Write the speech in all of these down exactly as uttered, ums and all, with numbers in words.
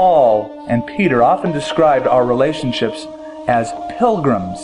Paul and Peter often described our relationships as pilgrims,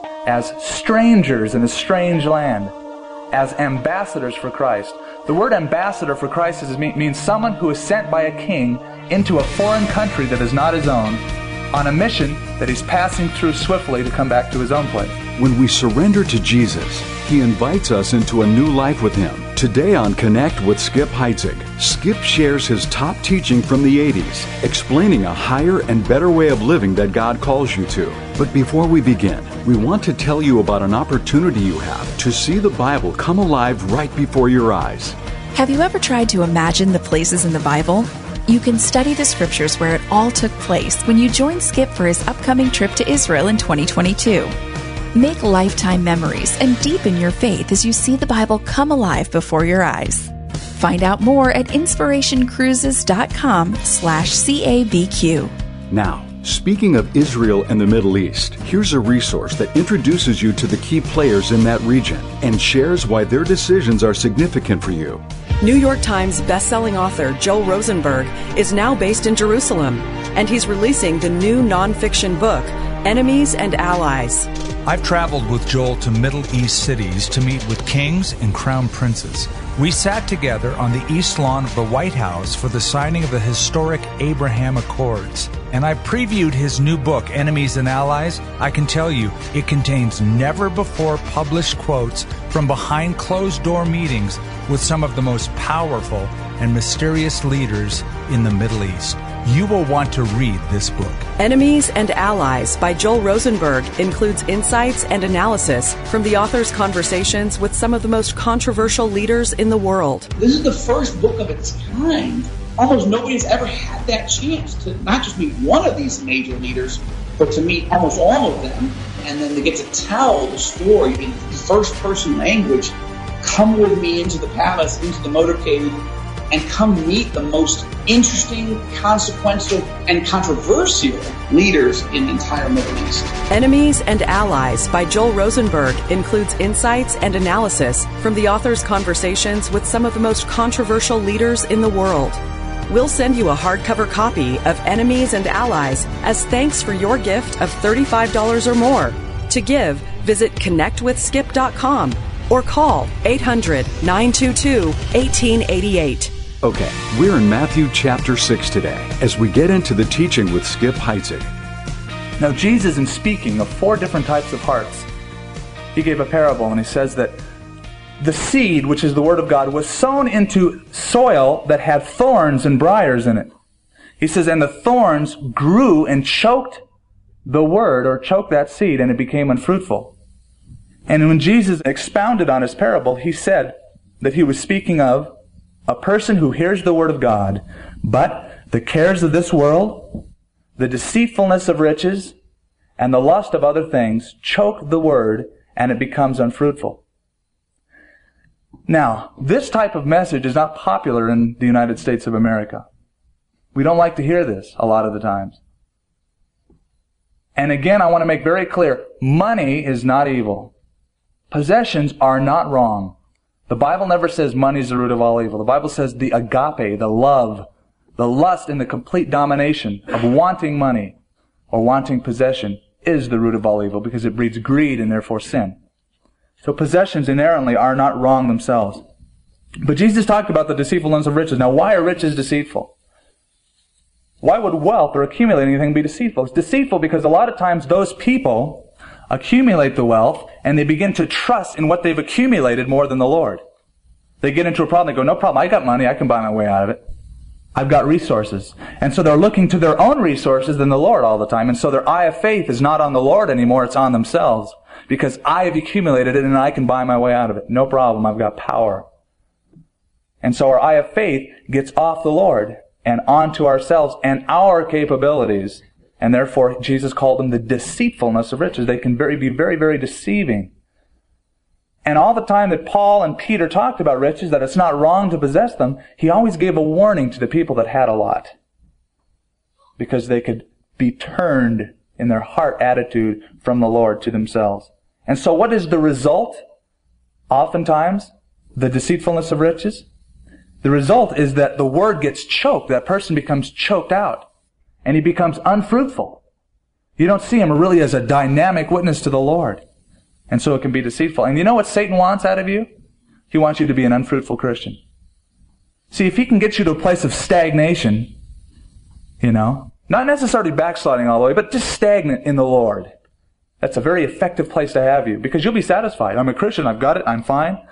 as strangers in a strange land, as ambassadors for Christ. The word ambassador for Christ is, means someone who is sent by a king into a foreign country that is not his own, on a mission that he's passing through swiftly to come back to his own place. When we surrender to Jesus, He invites us into a new life with Him. Today on Connect with Skip Heitzig, Skip shares his top teaching from the eighties, explaining a higher and better way of living that God calls you to. But before we begin, we want to tell you about an opportunity you have to see the Bible come alive right before your eyes. Have you ever tried to imagine the places in the Bible? You can study the scriptures where it all took place when you join Skip for his upcoming trip to Israel in twenty twenty-two. Make lifetime memories and deepen your faith as you see the Bible come alive before your eyes. Find out more at inspirationcruises.com slash CABQ. Now, speaking of Israel and the Middle East, here's a resource that introduces you to the key players in that region and shares why their decisions are significant for you. New York Times bestselling author Joel Rosenberg is now based in Jerusalem, and he's releasing the new nonfiction book, Enemies and Allies. I've traveled with Joel to Middle East cities to meet with kings and crown princes. We sat together on the east lawn of the White House for the signing of the historic Abraham Accords. And I previewed his new book, Enemies and Allies. I can tell you, it contains never-before-published quotes from behind-closed-door meetings with some of the most powerful and mysterious leaders in the Middle East. You will want to read this book. Enemies and Allies by Joel Rosenberg includes insights and analysis from the author's conversations with some of the most controversial leaders in the world. This is the first book of its kind. Almost nobody's ever had that chance to not just meet one of these major leaders, but to meet almost all of them, and then to get to tell the story in first-person language. Come with me into the palace, into the motorcade, and come meet the most interesting, consequential, and controversial leaders in the entire Middle East. Enemies and Allies by Joel Rosenberg includes insights and analysis from the author's conversations with some of the most controversial leaders in the world. We'll send you a hardcover copy of Enemies and Allies as thanks for your gift of thirty-five dollars or more. To give, visit connect with skip dot com or call eight hundred, nine two two, one eight eight eight. Okay, we're in Matthew chapter six today as we get into the teaching with Skip Heitzig. Now, Jesus, in speaking of four different types of hearts, he gave a parable, and he says that the seed, which is the Word of God, was sown into soil that had thorns and briars in it. He says, and the thorns grew and choked the Word, or choked that seed, and it became unfruitful. And when Jesus expounded on his parable, he said that he was speaking of a person who hears the Word of God, but the cares of this world, the deceitfulness of riches, and the lust of other things choke the Word, and it becomes unfruitful. Now, this type of message is not popular in the United States of America. We don't like to hear this a lot of the times. And again, I want to make very clear, money is not evil. Possessions are not wrong. The Bible never says money is the root of all evil. The Bible says the agape, the love, the lust and the complete domination of wanting money or wanting possession is the root of all evil because it breeds greed and therefore sin. So possessions inherently are not wrong themselves. But Jesus talked about the deceitfulness of riches. Now, why are riches deceitful? Why would wealth or accumulating anything be deceitful? It's deceitful because a lot of times those people accumulate the wealth, and they begin to trust in what they've accumulated more than the Lord. They get into a problem, they go, no problem, I got money, I can buy my way out of it. I've got resources. And so they're looking to their own resources than the Lord all the time, and so their eye of faith is not on the Lord anymore, it's on themselves. Because I have accumulated it and I can buy my way out of it. No problem, I've got power. And so our eye of faith gets off the Lord and onto ourselves and our capabilities. And therefore, Jesus called them the deceitfulness of riches. They can very, be very, very deceiving. And all the time that Paul and Peter talked about riches, that it's not wrong to possess them, he always gave a warning to the people that had a lot. Because they could be turned in their heart attitude from the Lord to themselves. And so what is the result? Oftentimes, the deceitfulness of riches. The result is that the word gets choked. That person becomes choked out. and he becomes unfruitful. You don't see him really as a dynamic witness to the Lord. And so it can be deceitful. And you know what Satan wants out of you? He wants you to be an unfruitful Christian. See, if he can get you to a place of stagnation, you know, not necessarily backsliding all the way, but just stagnant in the Lord, that's a very effective place to have you, because you'll be satisfied. I'm a Christian, I've got it, I'm fine.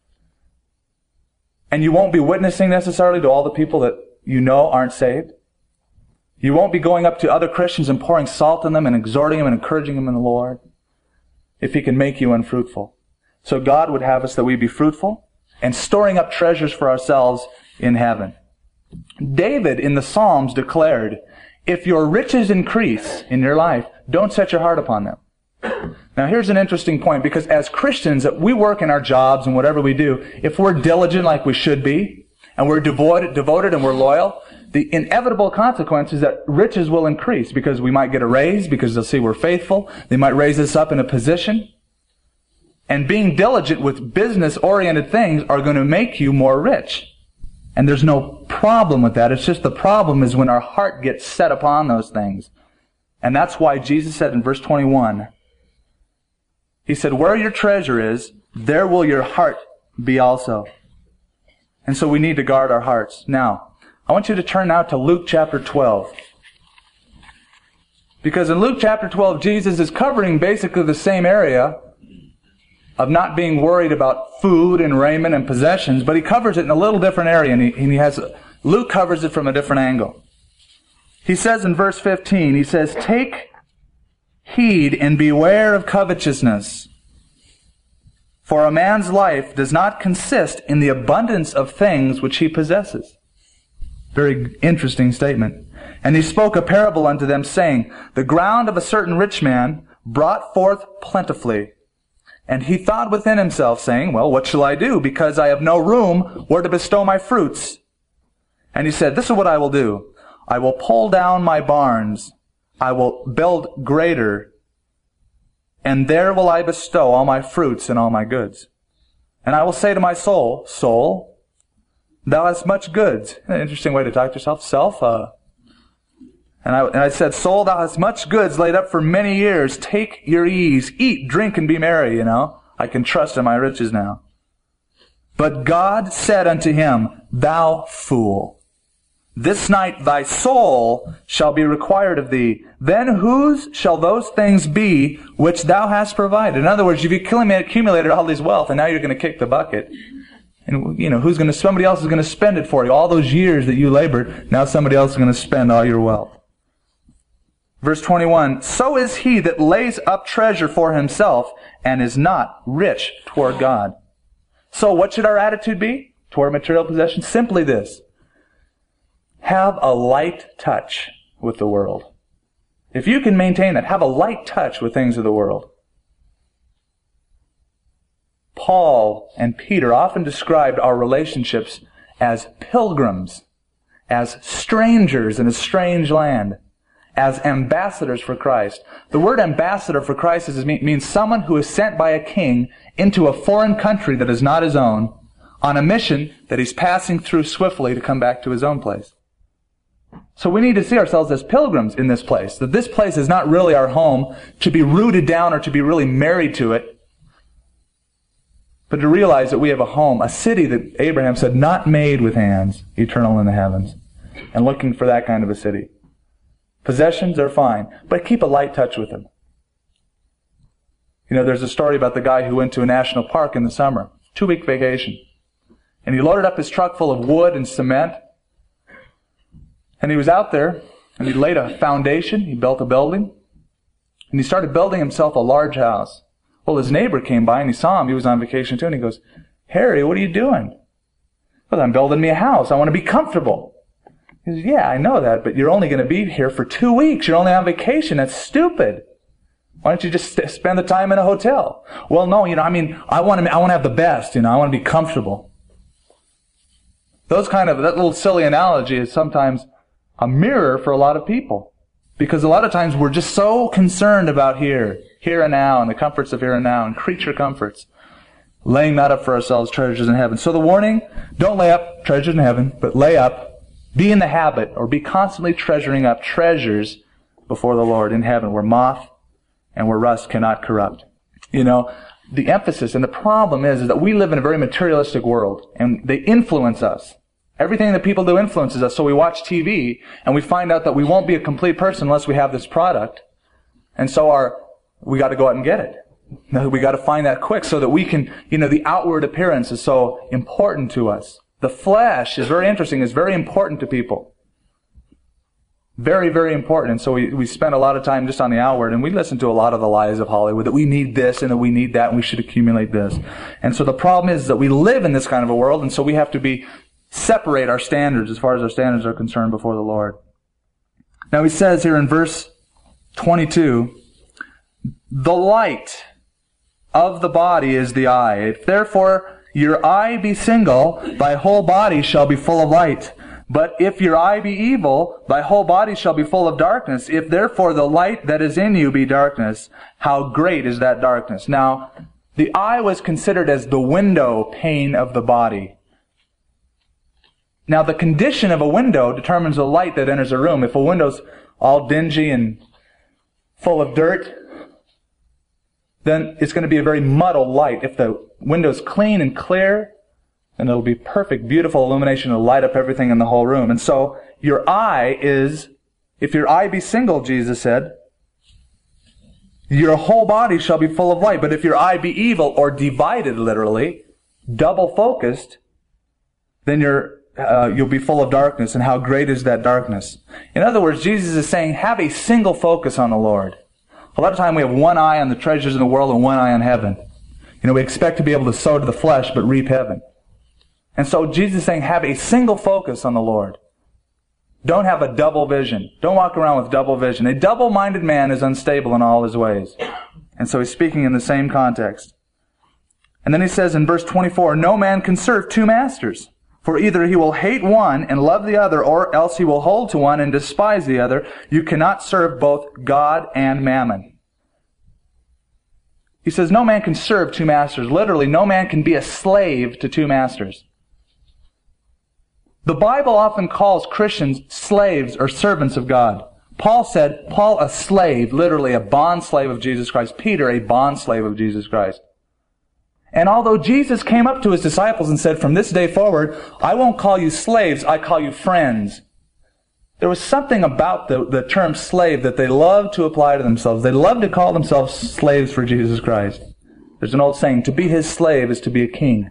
And you won't be witnessing necessarily to all the people that you know aren't saved. You won't be going up to other Christians and pouring salt on them and exhorting them and encouraging them in the Lord, if he can make you unfruitful. So God would have us that we be fruitful and storing up treasures for ourselves in heaven. David in the Psalms declared, if your riches increase in your life, don't set your heart upon them. Now here's an interesting point, because as Christians, we work in our jobs and whatever we do, if we're diligent like we should be, and we're devoted, devoted and we're loyal, the inevitable consequence is that riches will increase, because we might get a raise, because they'll see we're faithful. They might raise us up in a position. And being diligent with business-oriented things are going to make you more rich. And there's no problem with that. It's just the problem is when our heart gets set upon those things. And that's why Jesus said in verse twenty-one, he said, where your treasure is, there will your heart be also. And so we need to guard our hearts. Now, I want you to turn now to Luke chapter twelve. Because in Luke chapter twelve, Jesus is covering basically the same area of not being worried about food and raiment and possessions, but he covers it in a little different area, and he, and he has, Luke covers it from a different angle. He says in verse fifteen, he says, take heed and beware of covetousness, for a man's life does not consist in the abundance of things which he possesses. Very interesting statement. And he spoke a parable unto them, saying, the ground of a certain rich man brought forth plentifully. And he thought within himself, saying, well, what shall I do? Because I have no room where to bestow my fruits. And he said, this is what I will do. I will pull down my barns. I will build greater. And there will I bestow all my fruits and all my goods. And I will say to my soul, soul, thou hast much goods. An interesting way to talk to yourself. Self, uh, And I, and I said, soul, thou hast much goods laid up for many years. Take your ease. Eat, drink, and be merry, you know. I can trust in my riches now. But God said unto him, thou fool, this night thy soul shall be required of thee. Then whose shall those things be which thou hast provided? In other words, you've accumulated all this wealth, and now you're going to kick the bucket. And, you know, who's going to, somebody else is going to spend it for you. All those years that you labored, now somebody else is going to spend all your wealth. Verse twenty-one, so is he that lays up treasure for himself and is not rich toward God. So what should our attitude be toward material possessions? Simply this. Have a light touch with the world. If you can maintain that, have a light touch with things of the world. Paul and Peter often described our relationships as pilgrims, as strangers in a strange land, as ambassadors for Christ. The word ambassador for Christ is, means someone who is sent by a king into a foreign country that is not his own on a mission that he's passing through swiftly to come back to his own place. So we need to see ourselves as pilgrims in this place, that this place is not really our home to be rooted down or to be really married to it, but to realize that we have a home, a city that Abraham said, not made with hands, eternal in the heavens, and looking for that kind of a city. Possessions are fine, but keep a light touch with them. You know, there's a story about the guy who went to a national park in the summer, two-week vacation, and he loaded up his truck full of wood and cement, and he was out there, and he laid a foundation, he built a building, and he started building himself a large house. Well, his neighbor came by, and he saw him, he was on vacation too, and he goes, Harry, what are you doing? Well, I'm building me a house, I want to be comfortable. He says, yeah, I know that, but you're only going to be here for two weeks, you're only on vacation, that's stupid. Why don't you just st- spend the time in a hotel? Well, no, you know, I mean, I want to, I want to have the best, you know, I want to be comfortable. Those kind of, that little silly analogy is sometimes a mirror for a lot of people. Because a lot of times we're just so concerned about here, here and now, and the comforts of here and now, and creature comforts, laying not up for ourselves treasures in heaven. So the warning, don't lay up treasures in heaven, but lay up Be in the habit, or be constantly treasuring up treasures before the Lord in heaven, where moth and where rust cannot corrupt. You know, the emphasis and the problem is, is that we live in a very materialistic world, and they influence us. Everything that people do influences us. So we watch T V, and we find out that we won't be a complete person unless we have this product. And so our, we got to go out and get it. We got to find that quick so that we can, you know, the outward appearance is so important to us. The flesh is very interesting, is very important to people. Very, very important. And so we, we spend a lot of time just on the outward, and we listen to a lot of the lies of Hollywood, that we need this and that we need that and we should accumulate this. And so the problem is that we live in this kind of a world, and so we have to be, separate our standards as far as our standards are concerned before the Lord. Now he says here in verse twenty-two, the light of the body is the eye. If therefore your eye be single, thy whole body shall be full of light. But if your eye be evil, thy whole body shall be full of darkness. If therefore the light that is in you be darkness, how great is that darkness? Now, the eye was considered as the window pane of the body. Now, the condition of a window determines the light that enters a room. If a window's all dingy and full of dirt, then it's going to be a very muddled light. If the window's clean and clear, then it'll be perfect, beautiful illumination to light up everything in the whole room. And so, your eye is, if your eye be single, Jesus said, your whole body shall be full of light. But if your eye be evil, or divided literally, double focused, then you're, uh, you'll be full of darkness. And how great is that darkness? In other words, Jesus is saying, have a single focus on the Lord. A lot of time we have one eye on the treasures in the world and one eye on heaven. You know, we expect to be able to sow to the flesh, but reap heaven. And so Jesus is saying, have a single focus on the Lord. Don't have a double vision. Don't walk around with double vision. A double-minded man is unstable in all his ways. And so he's speaking in the same context. And then he says in verse twenty-four, no man can serve two masters. For either he will hate one and love the other, or else he will hold to one and despise the other. You cannot serve both God and mammon. He says no man can serve two masters. Literally, no man can be a slave to two masters. The Bible often calls Christians slaves or servants of God. Paul said, Paul a slave, literally a bond slave of Jesus Christ. Peter a bond slave of Jesus Christ. And although Jesus came up to his disciples and said, from this day forward, I won't call you slaves, I call you friends. There was something about the, the term slave that they loved to apply to themselves. They loved to call themselves slaves for Jesus Christ. There's an old saying, to be his slave is to be a king.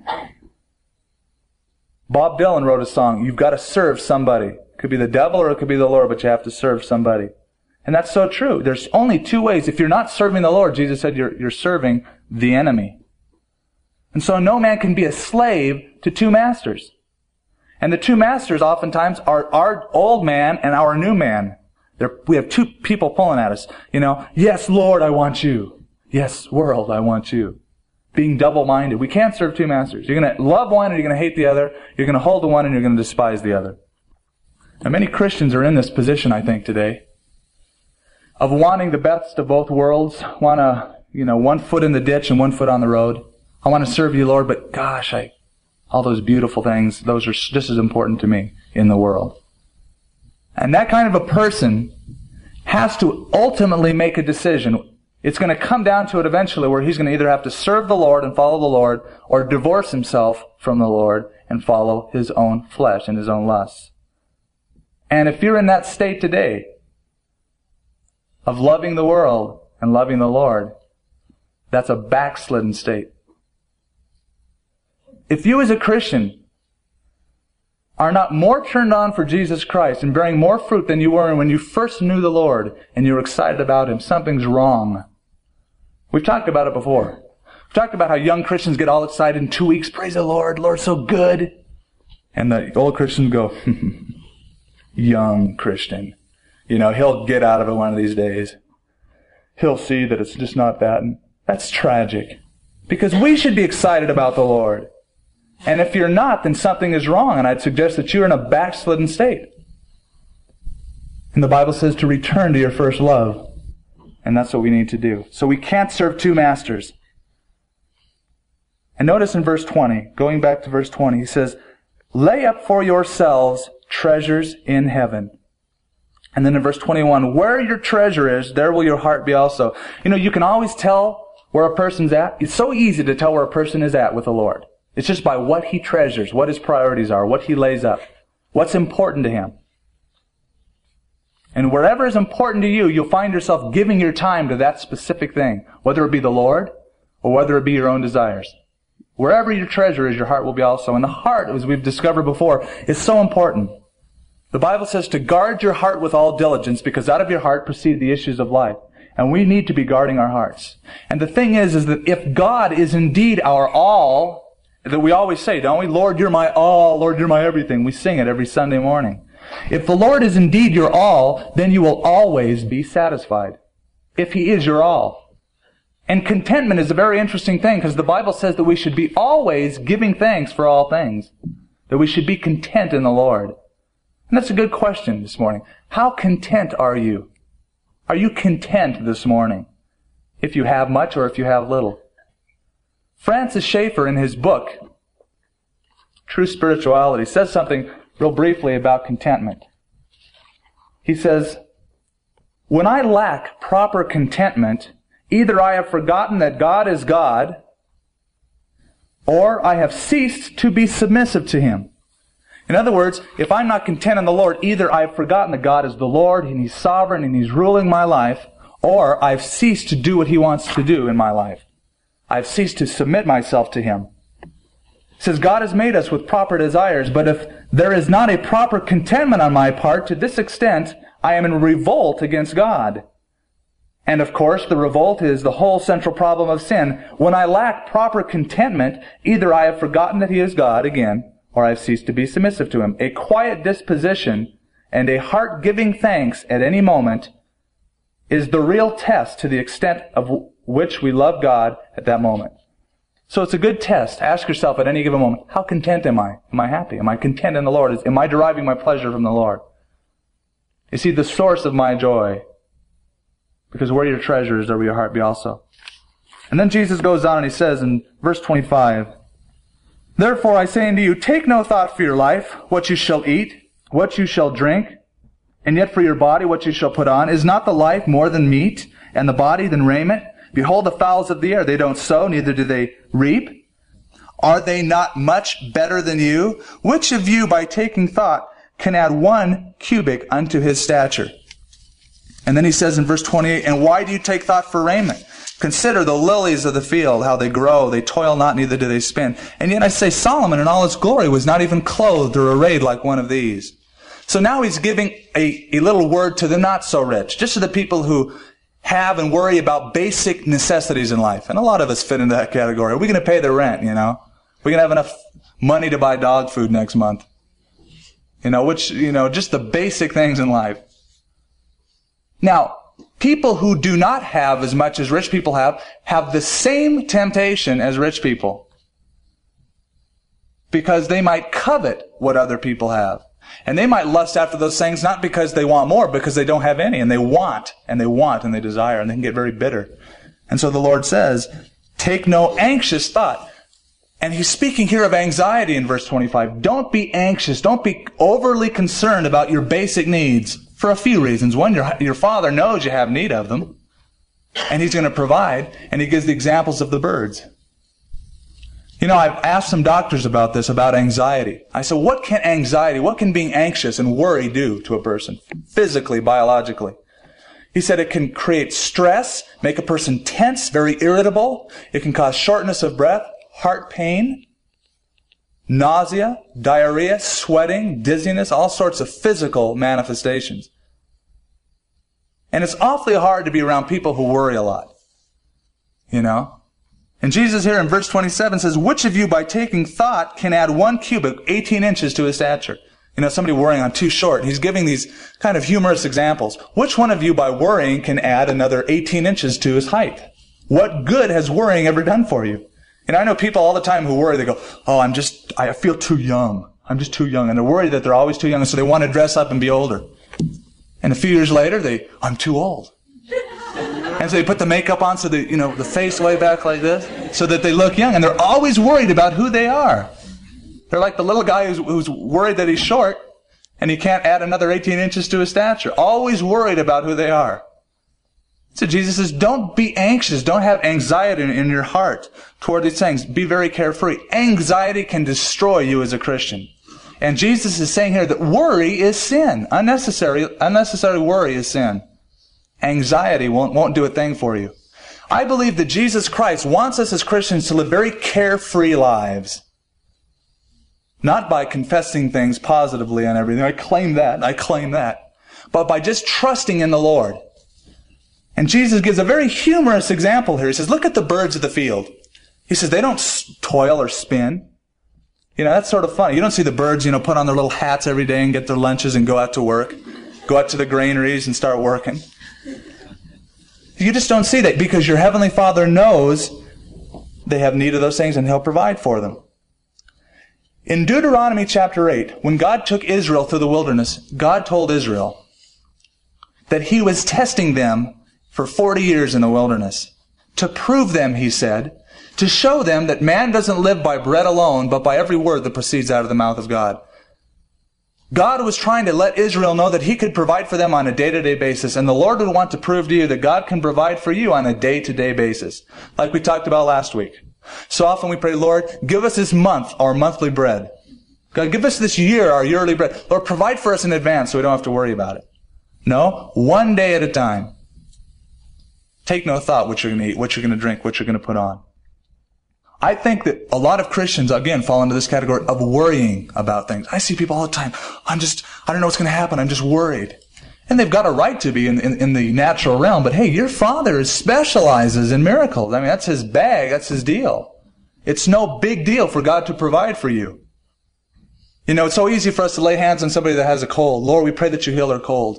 Bob Dylan wrote a song, you've got to serve somebody. It could be the devil or it could be the Lord, but you have to serve somebody. And that's so true. There's only two ways. If you're not serving the Lord, Jesus said you're, you're serving the enemy. And so no man can be a slave to two masters. And the two masters oftentimes are our old man and our new man. They're, we have two people pulling at us. You know, yes, Lord, I want you. Yes, world, I want you. Being double-minded. We can't serve two masters. You're going to love one and you're going to hate the other. You're going to hold to one and you're going to despise the other. And many Christians are in this position, I think, today, of wanting the best of both worlds. Want to, you know, one foot in the ditch and one foot on the road. I want to serve you, Lord, but gosh, I, all those beautiful things, those are just as important to me in the world. And that kind of a person has to ultimately make a decision. It's going to come down to it eventually where he's going to either have to serve the Lord and follow the Lord, or divorce himself from the Lord and follow his own flesh and his own lusts. And if you're in that state today of loving the world and loving the Lord, that's a backslidden state. If you as a Christian are not more turned on for Jesus Christ and bearing more fruit than you were when you first knew the Lord and you were excited about Him, something's wrong. We've talked about it before. We've talked about how young Christians get all excited in two weeks. Praise the Lord. Lord's so good. And the old Christians go, young Christian. You know, he'll get out of it one of these days. He'll see that it's just not that. And that's tragic. Because we should be excited about the Lord. And if you're not, then something is wrong. And I'd suggest that you're in a backslidden state. And the Bible says to return to your first love. And that's what we need to do. So we can't serve two masters. And notice in verse twenty, going back to verse twenty, he says, lay up for yourselves treasures in heaven. And then in verse twenty-one, where your treasure is, there will your heart be also. You know, you can always tell where a person's at. It's so easy to tell where a person is at with the Lord. It's just by what he treasures, what his priorities are, what he lays up, what's important to him. And wherever is important to you, you'll find yourself giving your time to that specific thing, whether it be the Lord or whether it be your own desires. Wherever your treasure is, your heart will be also. And the heart, as we've discovered before, is so important. The Bible says to guard your heart with all diligence, because out of your heart proceed the issues of life. And we need to be guarding our hearts. And the thing is, is that if God is indeed our all, that we always say, don't we? Lord, you're my all. Lord, you're my everything. We sing it every Sunday morning. If the Lord is indeed your all, then you will always be satisfied. If He is your all. And contentment is a very interesting thing, because the Bible says that we should be always giving thanks for all things. That we should be content in the Lord. And that's a good question this morning. How content are you? Are you content this morning? If you have much or if you have little. Francis Schaeffer, in his book, True Spirituality, says something real briefly about contentment. He says, when I lack proper contentment, either I have forgotten that God is God, or I have ceased to be submissive to Him. In other words, if I'm not content in the Lord, either I've forgotten that God is the Lord and He's sovereign and He's ruling my life, or I've ceased to do what He wants to do in my life. I've ceased to submit myself to Him. It says, God has made us with proper desires, but if there is not a proper contentment on my part, to this extent, I am in revolt against God. And of course, the revolt is the whole central problem of sin. When I lack proper contentment, either I have forgotten that He is God again, or I have ceased to be submissive to Him. A quiet disposition and a heart giving thanks at any moment is the real test to the extent of which we love God at that moment. So it's a good test. Ask yourself at any given moment, how content am I? Am I happy? Am I content in the Lord? Am I deriving my pleasure from the Lord? Is He the source of my joy? Because where your treasure is, there will your heart be also. And then Jesus goes on and He says in verse twenty-five, therefore I say unto you, take no thought for your life, what you shall eat, what you shall drink, and yet for your body what you shall put on. Is not the life more than meat, and the body than raiment? Behold the fowls of the air, they don't sow, neither do they reap. Are they not much better than you? Which of you, by taking thought, can add one cubit unto his stature? And then He says in verse twenty-eight, and why do you take thought for raiment? Consider the lilies of the field, how they grow. They toil not, neither do they spin. And yet I say, Solomon in all his glory was not even clothed or arrayed like one of these. So now He's giving a, a little word to the not so rich, just to the people who have and worry about basic necessities in life. And a lot of us fit into that category. Are we going to pay the rent, you know? Are we going to have enough money to buy dog food next month? You know, which, you know, just the basic things in life. Now, people who do not have as much as rich people have, have the same temptation as rich people. Because they might covet what other people have. And they might lust after those things not because they want more, because they don't have any. And they want, and they want, and they desire, and they can get very bitter. And so the Lord says, take no anxious thought. And He's speaking here of anxiety in verse twenty-five. Don't be anxious. Don't be overly concerned about your basic needs for a few reasons. One, your, your Father knows you have need of them. And He's going to provide. And He gives the examples of the birds. You know, I've asked some doctors about this, about anxiety. I said, what can anxiety, what can being anxious and worry do to a person? Physically, biologically. He said it can create stress, make a person tense, very irritable. It can cause shortness of breath, heart pain, nausea, diarrhea, sweating, dizziness, all sorts of physical manifestations. And it's awfully hard to be around people who worry a lot. You know? And Jesus here in verse twenty-seven says, which of you by taking thought can add one cubit, eighteen inches to his stature? You know, somebody worrying on too short. He's giving these kind of humorous examples. Which one of you by worrying can add another eighteen inches to his height? What good has worrying ever done for you? And I know people all the time who worry, they go, oh, I'm just, I feel too young. I'm just too young. And they're worried that they're always too young, and so they want to dress up and be older. And a few years later, they, I'm too old. And so they put the makeup on so the, you know, the face way back like this, so that they look young. And they're always worried about who they are. They're like the little guy who's, who's worried that he's short, And he can't add another eighteen inches to his stature. Always worried about who they are. So Jesus says, don't be anxious. Don't have anxiety in, in your heart toward these things. Be very carefree. Anxiety can destroy you as a Christian. And Jesus is saying here that worry is sin. Unnecessary, unnecessary worry is sin. Anxiety won't, won't do a thing for you. I believe that Jesus Christ wants us as Christians to live very carefree lives. Not by confessing things positively and everything. I claim that, I claim that. But by just trusting in the Lord. And Jesus gives a very humorous example here. He says, look at the birds of the field. He says, they don't toil or spin. You know, that's sort of funny. You don't see the birds, you know, put on their little hats every day and get their lunches and go out to work. Go out to the granaries and start working. You just don't see that because your Heavenly Father knows they have need of those things and He'll provide for them. In Deuteronomy chapter eight, when God took Israel through the wilderness, God told Israel that He was testing them for forty years in the wilderness. To prove them, He said, to show them that man doesn't live by bread alone, but by every word that proceeds out of the mouth of God. God was trying to let Israel know that He could provide for them on a day-to-day basis. And the Lord would want to prove to you that God can provide for you on a day-to-day basis. Like we talked about last week. So often we pray, Lord, give us this month our monthly bread. God, give us this year our yearly bread. Lord, provide for us in advance so we don't have to worry about it. No, one day at a time. Take no thought what you're going to eat, what you're going to drink, what you're going to put on. I think that a lot of Christians, again, fall into this category of worrying about things. I see people all the time. I'm just, I don't know what's going to happen. I'm just worried. And they've got a right to be in, in, in the natural realm. But hey, your Father specializes in miracles. I mean, that's His bag. That's His deal. It's no big deal for God to provide for you. You know, it's so easy for us to lay hands on somebody that has a cold. Lord, we pray that you heal their cold.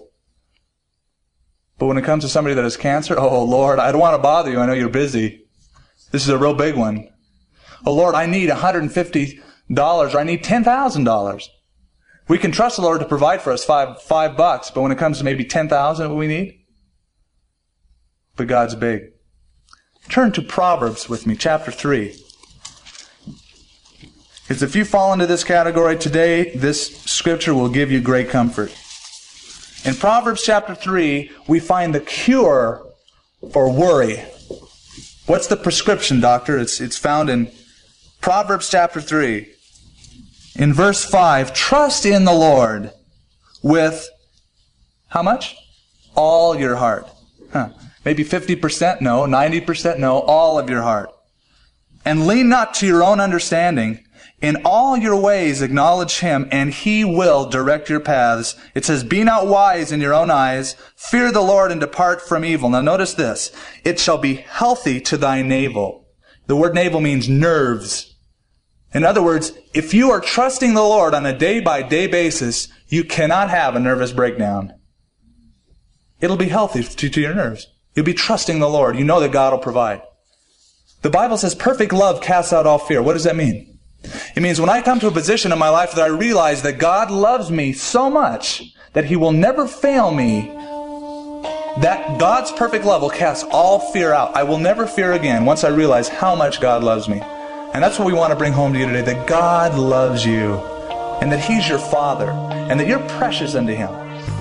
But when it comes to somebody that has cancer, oh, Lord, I don't want to bother you. I know you're busy. This is a real big one. Oh, Lord, I need one hundred fifty dollars or I need ten thousand dollars. We can trust the Lord to provide for us five, five bucks, but when it comes to maybe ten thousand, what we need? But God's big. Turn to Proverbs with me, chapter three. Because if you fall into this category today, this scripture will give you great comfort. In Proverbs chapter three, we find the cure for worry. What's the prescription, doctor? It's, it's found in Proverbs chapter three. In verse five, trust in the Lord with how much? All your heart. Huh. Maybe fifty percent no, ninety percent no, all of your heart. And lean not to your own understanding. In all your ways acknowledge Him, and He will direct your paths. It says, be not wise in your own eyes. Fear the Lord and depart from evil. Now notice this. It shall be healthy to thy navel. The word navel means nerves. In other words, if you are trusting the Lord on a day-by-day basis, you cannot have a nervous breakdown. It'll be healthy to, to your nerves. You'll be trusting the Lord. You know that God will provide. The Bible says perfect love casts out all fear. What does that mean? It means when I come to a position in my life that I realize that God loves me so much that He will never fail me, that God's perfect love will cast all fear out. I will never fear again once I realize how much God loves me. And that's what we want to bring home to you today, that God loves you and that He's your Father and that you're precious unto Him.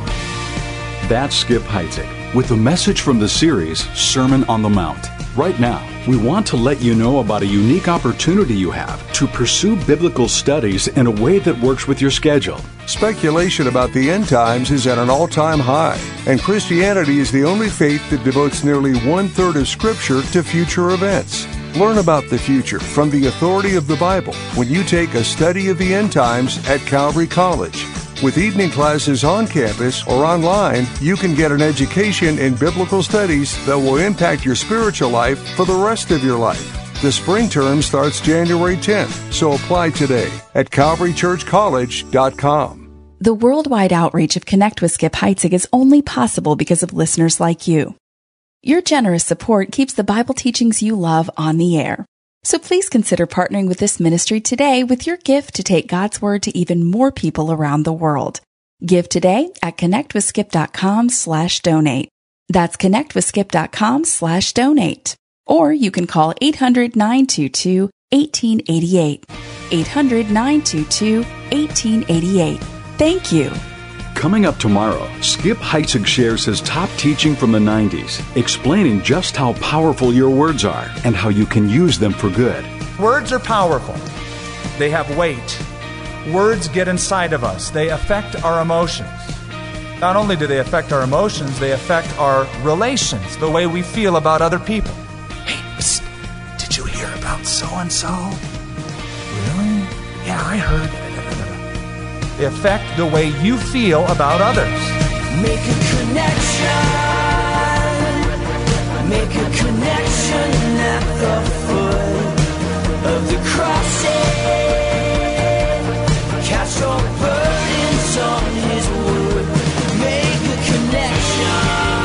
That's Skip Heitzig with a message from the series Sermon on the Mount. Right now, we want to let you know about a unique opportunity you have to pursue biblical studies in a way that works with your schedule. Speculation about the end times is at an all-time high, and Christianity is the only faith that devotes nearly one-third of Scripture to future events. Learn about the future from the authority of the Bible when you take a study of the end times at Calvary College. With evening classes on campus or online, you can get an education in biblical studies that will impact your spiritual life for the rest of your life. The spring term starts January tenth, so apply today at calvary church college dot com. The worldwide outreach of Connect with Skip Heitzig is only possible because of listeners like you. Your generous support keeps the Bible teachings you love on the air. So please consider partnering with this ministry today with your gift to take God's Word to even more people around the world. Give today at connectwithskip.com slash donate. That's connectwithskip.com slash donate. Or you can call eight hundred, nine two two, one eight eight eight. eight hundred, nine two two, one eight eight eight. Thank you. Coming up tomorrow, Skip Heitzig shares his top teaching from the nineties, explaining just how powerful your words are and how you can use them for good. Words are powerful. They have weight. Words get inside of us. They affect our emotions. Not only do they affect our emotions, they affect our relations, the way we feel about other people. Hey, psst, did you hear about so-and-so? Really? Yeah, I heard. They affect the way you feel about others. Make a connection. Make a connection at the foot of the crossing. Cast your burdens on his wood. Make a connection.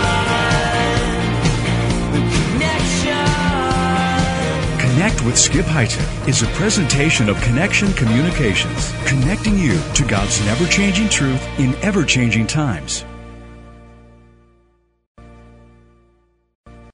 Connection. Connect with Skip Heitzig is a presentation of Connection Communications, connecting you to God's never-changing truth in ever-changing times.